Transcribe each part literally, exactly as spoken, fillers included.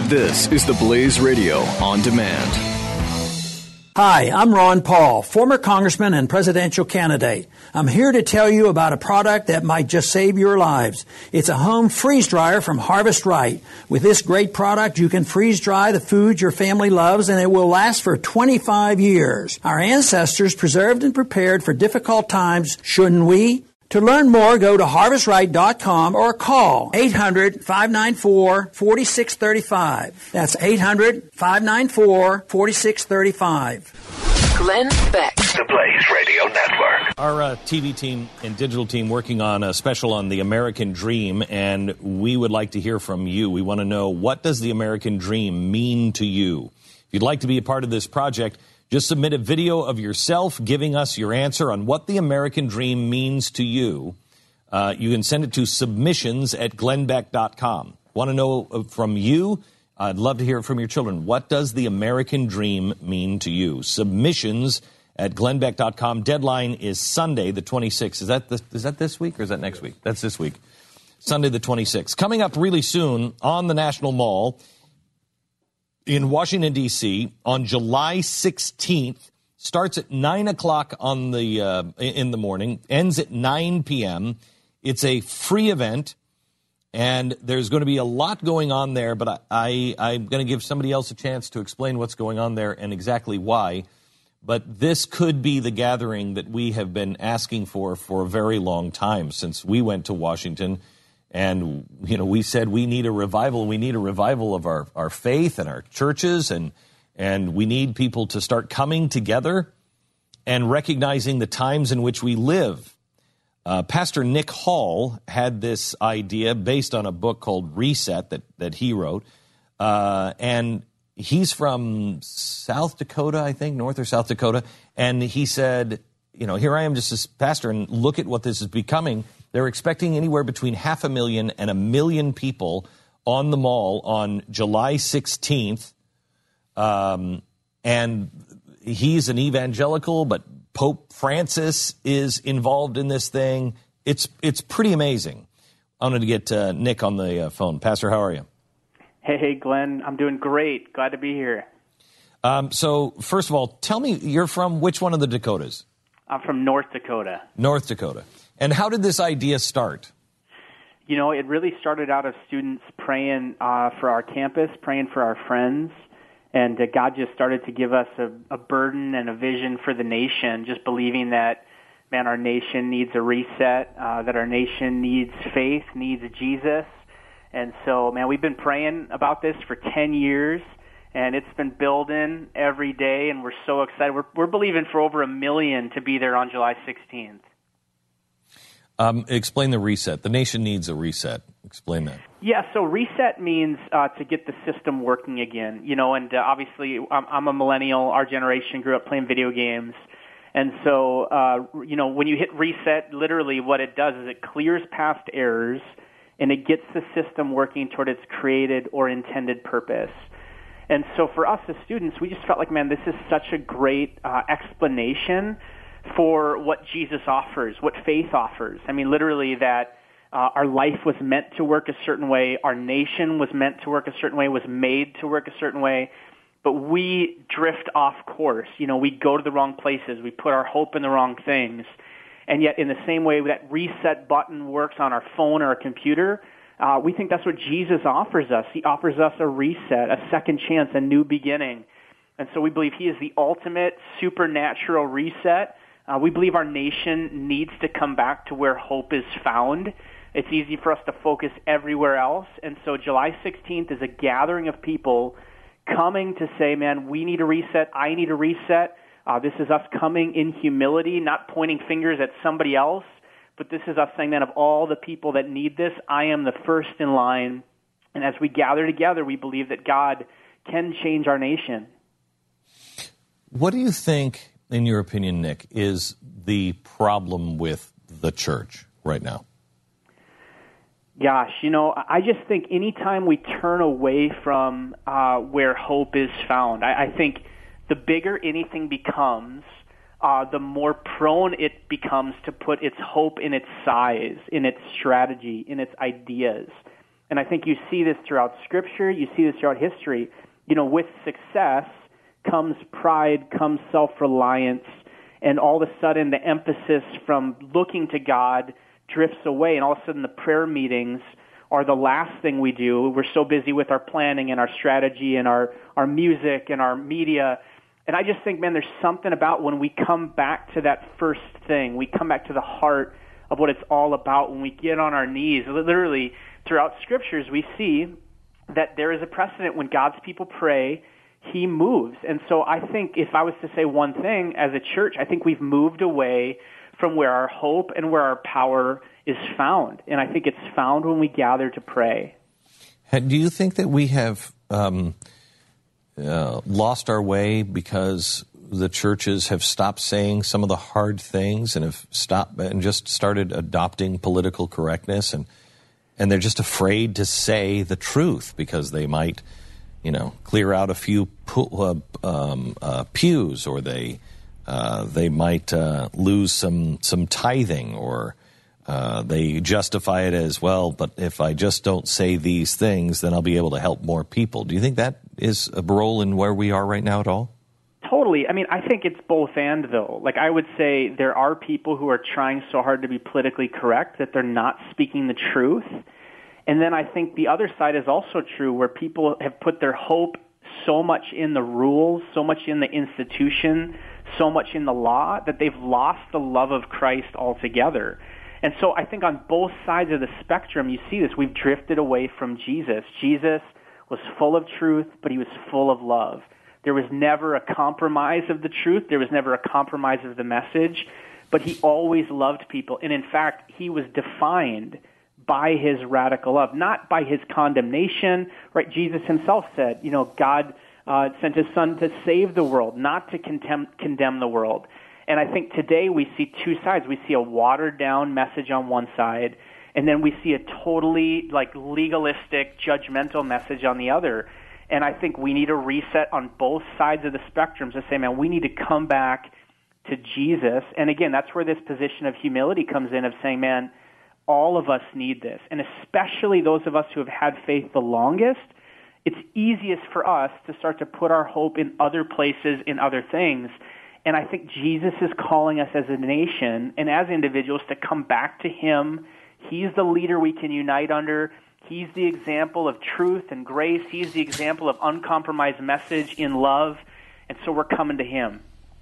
This is the Blaze Radio on demand. Hi, I'm Ron Paul, former congressman and presidential candidate. I'm here to tell you about a product that might just save your lives. It's a home freeze dryer from Harvest Right. With this great product, you can freeze dry the food your family loves, and it will last for twenty-five years. Our ancestors preserved and prepared for difficult times, shouldn't we? To learn more, go to harvest right dot com or call eight hundred, five nine four, four six three five. That's eight hundred, five nine four, four six three five. Glenn Beck. The Blaze Radio Network. Our uh, T V team and digital team working on a special on the American Dream, and we would like to hear from you. We want to know, what does the American Dream mean to you? If you'd like to be a part of this project, just submit a video of yourself giving us your answer on what the American Dream means to you. Uh, you can send it to submissions at glenn beck dot com. Want to know from you? I'd love to hear it from your children. What does the American Dream mean to you? Submissions at glenn beck dot com. Deadline is Sunday, the twenty-sixth. Is that, this, is that this week or is that next week? That's this week. Sunday, the twenty-sixth. Coming up really soon on the National Mall in Washington, D C, on July sixteenth, starts at nine o'clock on the uh, in the morning, ends at nine p.m. It's a free event, and there's going to be a lot going on there, but I, I, I'm going to give somebody else a chance to explain what's going on there and exactly why. But this could be the gathering that we have been asking for for a very long time, since we went to Washington. And, you know, we said we need a revival. We need a revival of our, our faith and our churches, and and we need people to start coming together and recognizing the times in which we live. Uh, Pastor Nick Hall had this idea based on a book called Reset that, that he wrote. Uh, and he's from South Dakota, I think, North or South Dakota. And he said, you know, here I am just as pastor, and look at what this is becoming. They're expecting anywhere between half a million and a million people on the mall on July sixteenth. Um, and he's an evangelical, but Pope Francis is involved in this thing. It's it's pretty amazing. I wanted to get uh, Nick on the uh, phone. Pastor, how are you? Hey, hey, Glenn. I'm doing great. Glad to be here. Um, so, first of all, tell me, you're from which one of the Dakotas? I'm from North Dakota. North Dakota. And how did this idea start? You know, it really started out of students praying uh, for our campus, praying for our friends, and uh, God just started to give us a, a burden and a vision for the nation, just believing that, man, our nation needs a reset, uh, that our nation needs faith, needs Jesus. And so, man, we've been praying about this for ten years, and it's been building every day, and we're so excited. We're, we're believing for over a million to be there on July sixteenth. Um, explain the reset. The nation needs a reset. Explain that. Yeah, so reset means uh, to get the system working again. You know, and uh, obviously I'm, I'm a millennial. Our generation grew up playing video games. And so, uh, you know, when you hit reset, literally what it does is it clears past errors and it gets the system working toward its created or intended purpose. And so for us as students, we just felt like, man, this is such a great uh, explanation for what Jesus offers, what faith offers. I mean, literally that uh, our life was meant to work a certain way, our nation was meant to work a certain way, was made to work a certain way, but we drift off course. You know, we go to the wrong places, we put our hope in the wrong things, and yet in the same way that reset button works on our phone or a computer, uh, we think that's what Jesus offers us. He offers us a reset, a second chance, a new beginning. And so we believe he is the ultimate supernatural reset. Uh, we believe our nation needs to come back to where hope is found. It's easy for us to focus everywhere else. And so July sixteenth is a gathering of people coming to say, man, we need a reset. I need a reset. Uh, this is us coming in humility, not pointing fingers at somebody else, but this is us saying that of all the people that need this, I am the first in line. And as we gather together, we believe that God can change our nation. What do you think, in your opinion, Nick, is the problem with the church right now? Gosh, you know, I just think anytime we turn away from uh, where hope is found, I, I think the bigger anything becomes, uh, the more prone it becomes to put its hope in its size, in its strategy, in its ideas. And I think you see this throughout Scripture, you see this throughout history. You know, with success comes pride, comes self-reliance, and all of a sudden the emphasis from looking to God drifts away, and all of a sudden the prayer meetings are the last thing we do. We're so busy with our planning and our strategy and our, our music and our media. And I just think, man, there's something about when we come back to that first thing, we come back to the heart of what it's all about when we get on our knees. Literally, throughout Scriptures, we see that there is a precedent when God's people pray, He moves. And so I think if I was to say one thing as a church, I think we've moved away from where our hope and where our power is found. And I think it's found when we gather to pray. Do you think that we have um, uh, lost our way because the churches have stopped saying some of the hard things and have stopped and just started adopting political correctness, and and they're just afraid to say the truth because they might, you know, clear out a few pu- uh, um, uh, pews, or they uh, they might uh, lose some some tithing, or uh, they justify it as, well, but if I just don't say these things, then I'll be able to help more people. Do you think that is a role in where we are right now at all? Totally. I mean, I think it's both and, though. Like, I would say there are people who are trying so hard to be politically correct that they're not speaking the truth. And then I think the other side is also true, where people have put their hope so much in the rules, so much in the institution, so much in the law, that they've lost the love of Christ altogether. And so I think on both sides of the spectrum, you see this. We've drifted away from Jesus. Jesus was full of truth, but He was full of love. There was never a compromise of the truth. There was never a compromise of the message. But He always loved people. And in fact, He was defined by His radical love, not by His condemnation. Right? Jesus Himself said, you know, God uh, sent His Son to save the world, not to condemn, condemn the world. And I think today we see two sides. We see a watered-down message on one side, and then we see a totally like legalistic, judgmental message on the other. And I think we need a reset on both sides of the spectrum to say, man, we need to come back to Jesus. And again, that's where this position of humility comes in, of saying, man, all of us need this. And especially those of us who have had faith the longest, it's easiest for us to start to put our hope in other places, in other things. And I think Jesus is calling us as a nation and as individuals to come back to Him. He's the leader we can unite under. He's the example of truth and grace. He's the example of uncompromised message in love. And so we're coming to Him.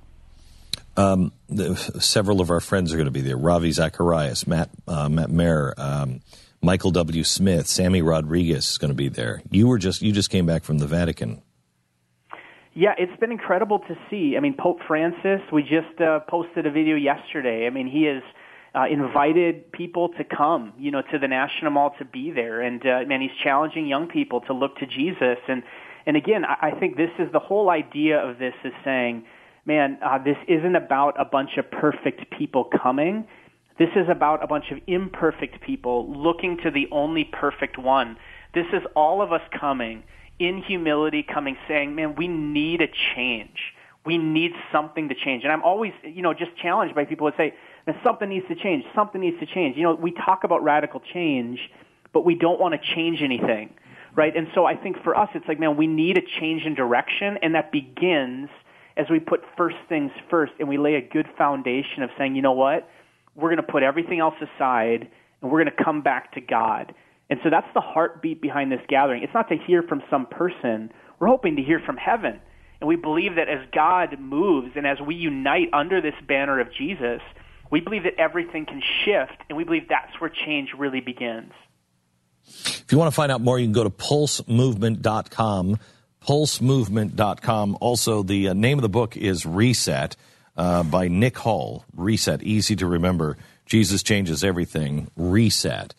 Um, the, several of our friends are going to be there. Ravi Zacharias, Matt, uh, Matt Mayer, um, Michael W. Smith, Sammy Rodriguez is going to be there. You were just you just came back from the Vatican. Yeah, it's been incredible to see. I mean, Pope Francis, we just uh, posted a video yesterday. I mean, he has uh, invited people to come, you know, to the National Mall to be there. And, uh, man, he's challenging young people to look to Jesus. And, and again, I, I think this is the whole idea of this is saying, man, uh, this isn't about a bunch of perfect people coming. This is about a bunch of imperfect people looking to the only perfect one. This is all of us coming in humility, coming, saying, man, we need a change. We need something to change. And I'm always, you know, just challenged by people who say, man, something needs to change, something needs to change. You know, we talk about radical change, but we don't want to change anything, right? And so I think for us, it's like, man, we need a change in direction, and that begins as we put first things first, and we lay a good foundation of saying, you know what, we're going to put everything else aside, and we're going to come back to God. And so that's the heartbeat behind this gathering. It's not to hear from some person. We're hoping to hear from heaven. And we believe that as God moves and as we unite under this banner of Jesus, we believe that everything can shift, and we believe that's where change really begins. If you want to find out more, you can go to pulse movement dot com, pulse movement dot com. Also, the uh, name of the book is Reset uh, by Nick Hall. Reset, easy to remember. Jesus changes everything. Reset.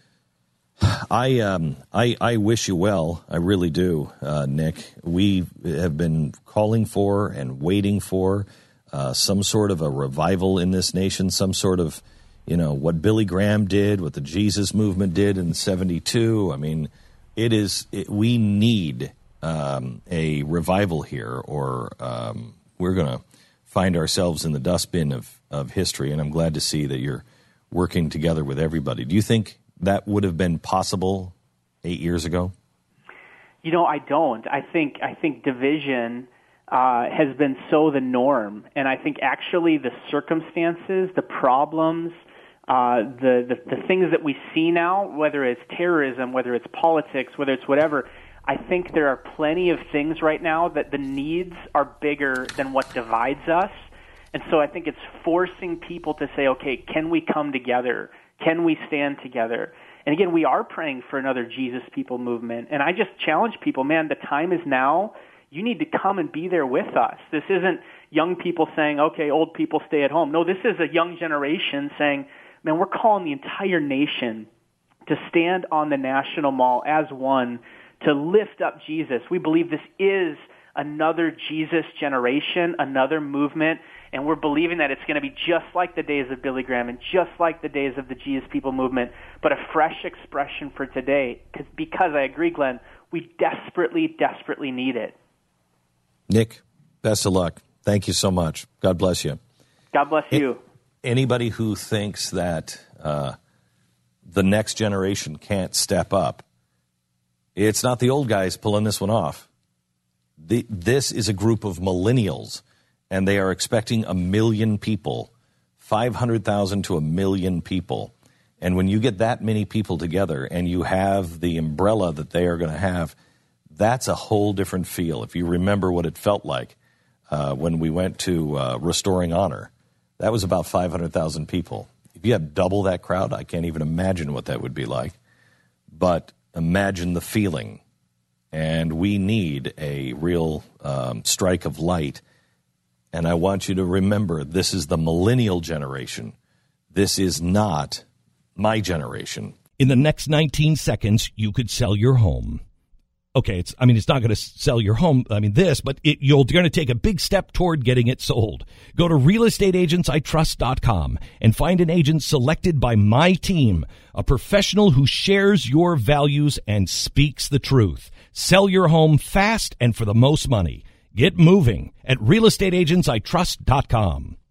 I um I I wish you well. I really do, uh, Nick. We have been calling for and waiting for uh, some sort of a revival in this nation, some sort of, you know, what Billy Graham did, what the Jesus movement did in seventy-two. I mean, it is it, we need um, a revival here, or um, we're going to find ourselves in the dustbin of of history. And I'm glad to see that you're working together with everybody. Do you think that would have been possible eight years ago? You know, I don't. I think I think division uh, has been so the norm, and I think actually the circumstances, the problems, uh, the, the the things that we see now, whether it's terrorism, whether it's politics, whether it's whatever, I think there are plenty of things right now that the needs are bigger than what divides us. And so I think it's forcing people to say, okay, can we come together? Can we stand together? And again, we are praying for another Jesus People movement. And I just challenge people, man, the time is now. You need to come and be there with us. This isn't young people saying, okay, old people stay at home. No, this is a young generation saying, man, we're calling the entire nation to stand on the National Mall as one, to lift up Jesus. We believe this is another Jesus generation, another movement, and we're believing that it's going to be just like the days of Billy Graham and just like the days of the Jesus People movement, but a fresh expression for today, because, because I agree, Glenn, we desperately, desperately need it. Nick, best of luck. Thank you so much. God bless you. God bless you. Anybody who thinks that uh, the next generation can't step up, it's not the old guys pulling this one off. The, this is a group of millennials, and they are expecting a million people, five hundred thousand to a million people. And when you get that many people together and you have the umbrella that they are going to have, that's a whole different feel. If you remember what it felt like uh, when we went to uh, Restoring Honor, that was about five hundred thousand people. If you have double that crowd, I can't even imagine what that would be like. But imagine the feeling. And we need a real um, strike of light. And I want you to remember, this is the millennial generation. This is not my generation. In the next nineteen seconds, you could sell your home. Okay, it's, I mean, it's not going to sell your home, I mean, this, but it, you're going to take a big step toward getting it sold. Go to real estate agents I trust dot com and find an agent selected by my team, a professional who shares your values and speaks the truth. Sell your home fast and for the most money. Get moving at real estate agents I trust dot com.